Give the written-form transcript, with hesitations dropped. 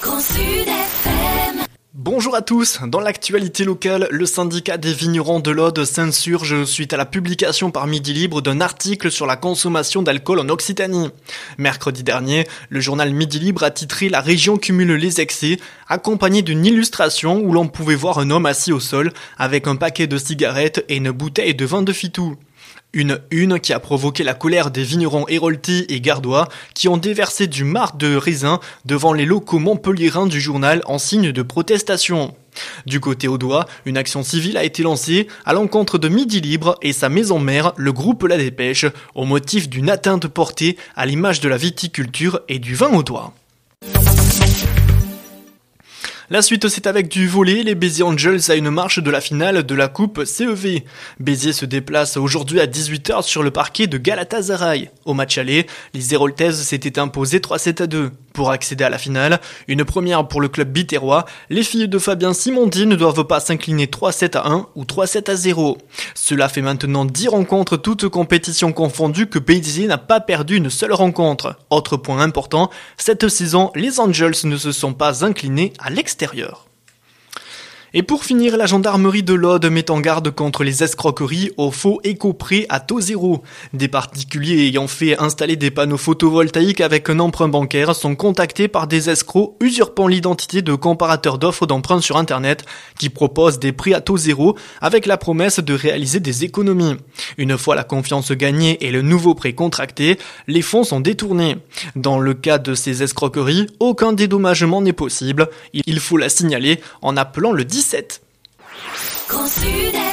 Grand Sud FM. Bonjour à tous, dans l'actualité locale, le syndicat des vignerons de l'Aude s'insurge suite à la publication par Midi Libre d'un article sur la consommation d'alcool en Occitanie. Mercredi dernier, le journal Midi Libre a titré « La région cumule les excès », accompagné d'une illustration où l'on pouvait voir un homme assis au sol avec un paquet de cigarettes et une bouteille de vin de Fitou. Une qui a provoqué la colère des vignerons héroltais et gardois qui ont déversé du marc de raisin devant les locaux montpelliérains du journal en signe de protestation. Du côté audois, une action civile a été lancée à l'encontre de Midi Libre et sa maison mère, le groupe La Dépêche, au motif d'une atteinte portée à l'image de la viticulture et du vin audois. La suite, c'est avec du volley. Les Béziers Angels a une marche de la finale de la Coupe CEV. Béziers se déplace aujourd'hui à 18h sur le parquet de Galatasaray. Au match aller, les Héroltaises s'étaient imposées 3-7-2. Pour accéder à la finale, une première pour le club biterrois, les filles de Fabien Simondi ne doivent pas s'incliner 3-7-1 ou 3-7-0. Cela fait maintenant 10 rencontres toutes compétitions confondues que Béziers n'a pas perdu une seule rencontre. Autre point important, cette saison, les Angels ne se sont pas inclinés à l'extérieur. Et pour finir, la gendarmerie de l'Aude met en garde contre les escroqueries au faux éco-prêt à taux zéro. Des particuliers ayant fait installer des panneaux photovoltaïques avec un emprunt bancaire sont contactés par des escrocs usurpant l'identité de comparateurs d'offres d'emprunt sur internet qui proposent des prêts à taux zéro avec la promesse de réaliser des économies. Une fois la confiance gagnée et le nouveau prêt contracté, les fonds sont détournés. Dans le cas de ces escroqueries, aucun dédommagement n'est possible. Il faut la signaler en appelant le 17. Grand Sud FM.